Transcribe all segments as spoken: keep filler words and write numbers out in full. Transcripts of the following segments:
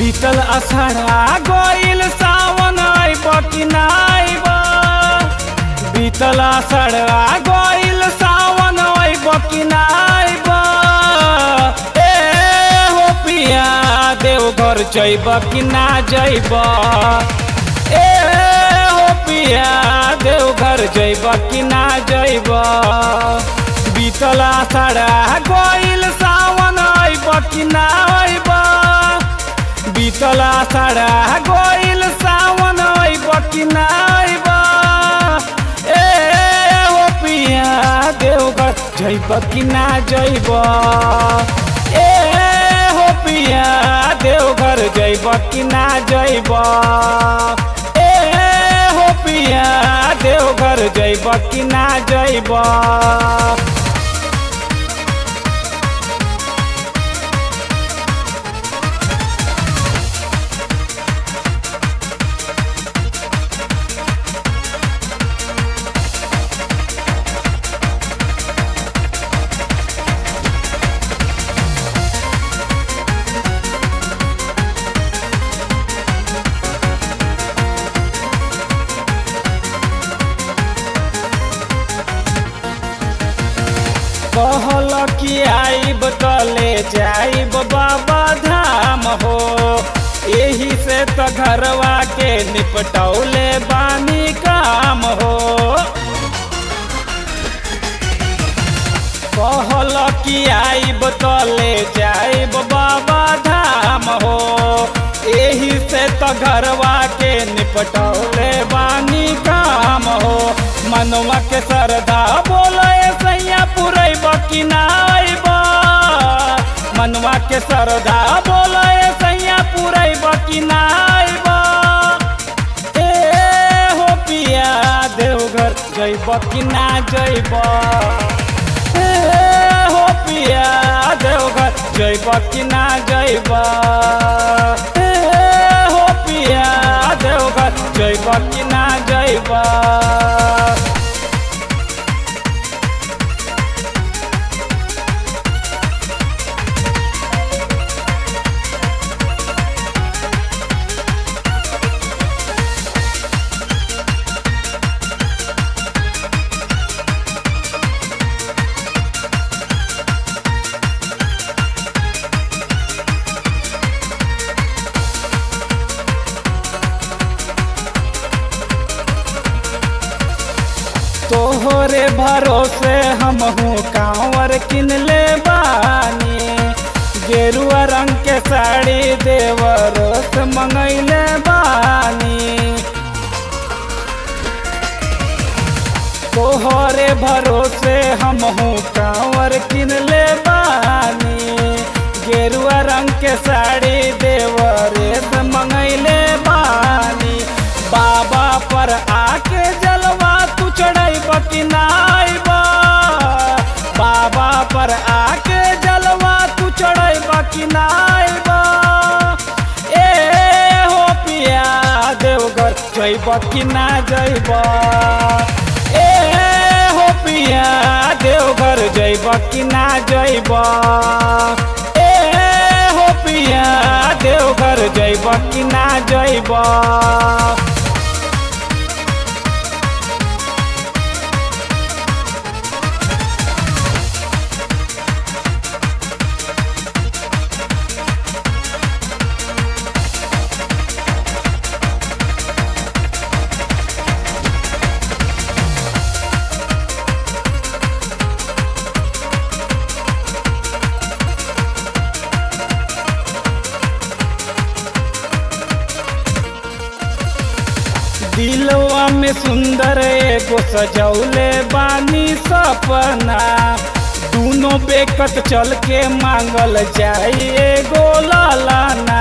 बीतल अषाढ़ा गइल सावन आइब कि ना आइब। बीतल अषाढ़ा गइल सावन आइब कि ना आइब। ए हो पिया देवघर जइब कि ना जइब। ए हो पिया देवघर जइब कि ना जइब। बीतल अषाढ़ा गइल सावन आइब कि ना आइब। बीतल अषाढ़ा गइल सावन आइब कि ना आइब। ए हो पिया देवघर जइब कि ना जइब। ए हो पिया देवघर जइब कि ना जइब। ए हो पिया देवघर जइब कि ना जइब। कहल कि आइब तले जाइब बाबा धाम हो। यही से तो घरवा के निपटौले बानी काम हो। कहल कि आइब तले जाइब बाबा धाम हो। यही से तो घरवा के निपटौले बानी काम हो। मनवा के श्रद्धा बोले सैया पुरैब कि ना आइब। मनवा के श्रद्धा बोले सैया पुरैब कि ना आइब। ए हो पिया देवघर जइब कि ना जइब। ए हो पिया देवघर जइब कि ना जइब। ए हो पिया देवघर जइब कि ना जइब। तोहरे भरोसे हमहू कांवर किनले बानी। गेरुआ रंग के साड़ी देवरो से मंगैले बानी। तोहरे भरोसे हमहू कांवर किनले बानी। गेरुआ रंग के साड़ी देवरे से मंगैले बानी। बाबा पर आके जलवा तू चढ़ैब कि ना आइब। बाबा पर आके जलवा तू चढ़ैब कि ना आइब। ए हो पिया देवघर जइब कि ना जइब। ए हो पिया देवघर जइब कि ना जइब। ए हो पिया देवघर जइब कि ना जइब। दिलवा में सुंदर एगो सजौले बानी सपना। दूनो बेकत चल के मांगल जाई एगो लालाना।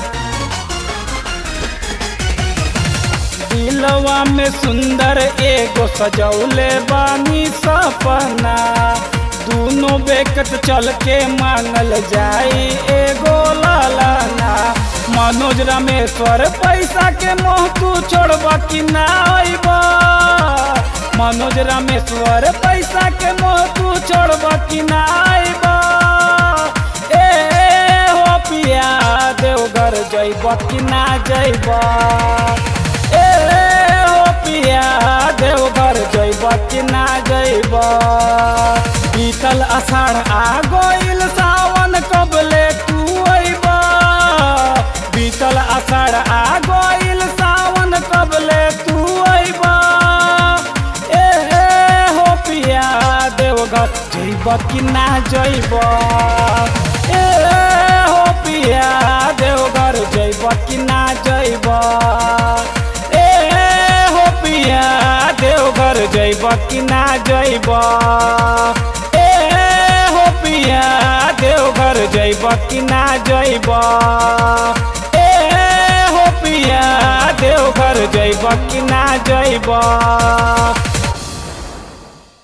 दिलवा में सुंदर एगो सजौले बानी सपना। दूनो बेकत चल के मांगल जाई एगो लालाना। मनोज रामेश्वर पैसा के मोह तू छोड़ब कि ना आइब। मनोज रामेश्वर पैसा के मोह तू छोड़ब कि ना आइब। ए हो पिया देवघर जइब जइब कि ना जइब ए हो पिया देवघर जइब कि ना जइब बीतल आषाढ़ आ गइल सावन कबले तू अइब बीतल आषाढ़ आ गइल सावन कबले तू अइब ए हो पिया देवघर जइब कि ना जइब ए हो पिया देवघर जइब कि ना जइब ए हो पिया देवघर जइब कि ना जइब ए हो पिया देवघर जइब कि ना जइब ए हो पिया देवघर जइब कि ना जइब।